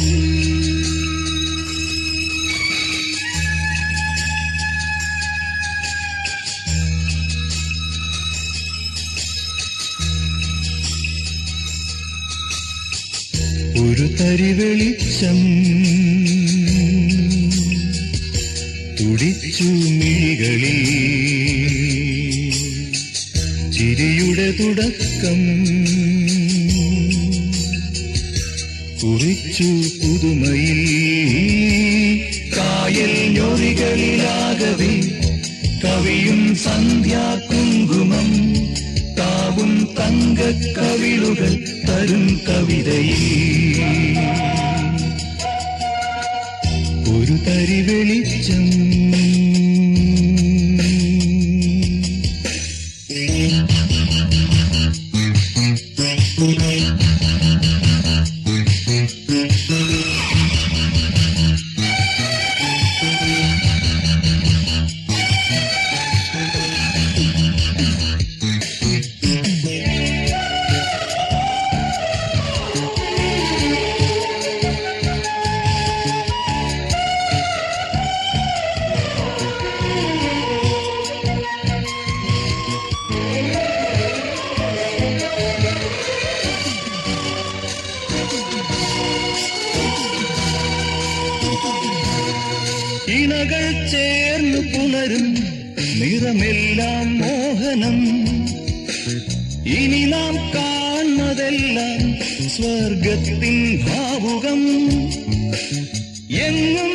ഒരു തരി വെളിച്ചം തുടിച്ചു മിഴികളിൽ, ചിരിയുടെ തുടക്കം കുറിച്ചു പുതുമയിൽ. കായൽ ഞൊറികളിലാകവേ കവിയും സന്ധ്യാകുങ്കുമം, താവും തങ്കക്കവിളുകൾ തരും കവിതയിൽ. ഒരു തരി വെളിച്ചം ഇണകൾ ചേർന്നു പുണരും നിറമെല്ലാം മോഹനം. ഇനി നാം കാണുന്നതെല്ലാം സ്വർഗത്തിൻ ഭാവുകം. എങ്ങും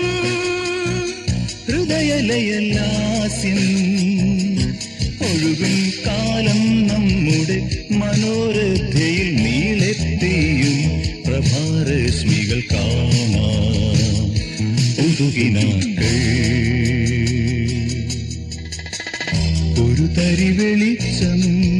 ഹൃദയലയലാസ്യം ഒഴുകും കാലം നമ്മുടെ മനോരഥയിൽ നീളെത്തിയും പ്രഭാരശ്മികൾ കാണാം. ഒരു തരി വെളിച്ചം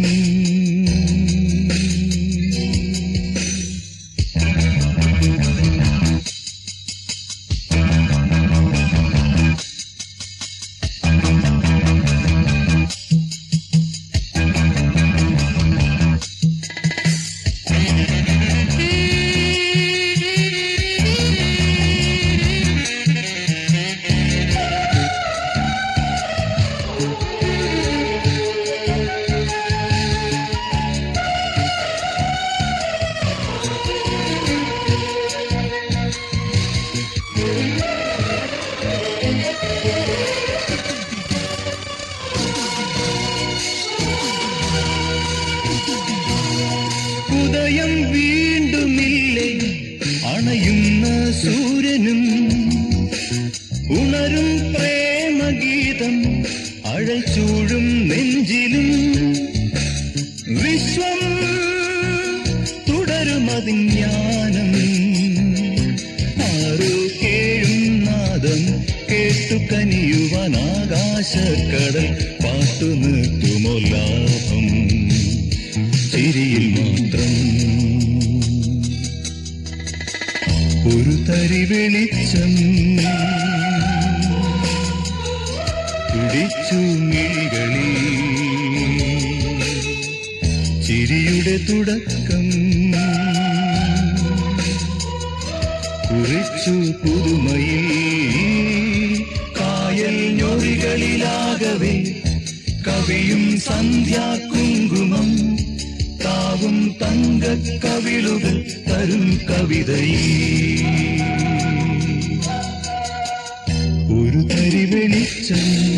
ഉദയം വീണ്ടുമില്ലേ അണയുന്ന സൂര്യനും, ഉണരും പ്രേമഗീതം അഴച്ചൂഴും നെഞ്ചിലും. വിശ്വം തുടരുമതിജ്ഞാനം, ആരോ കേഴും നാദം കേട്ടു കനിയുവാൻ ആകാശക്കടൽ പാട്ടു നിർത്തുമോ ലാഭം ചിരിയിൽ മാത്രം. ഒരു തരി വെളിച്ചം തുടിച്ചു മിഴികളിൽ, ചിരിയുടെ തുടക്കം കുറിച്ചു പുതുമയിൽ. കായൽ ഞൊറികളിലാകവേ കവിയും സന്ധ്യാകുങ്കുമം, താവും തങ്കക്കവിളുകൾ തരും കവിതയിൽ. ഒരു തരി വെളിച്ചം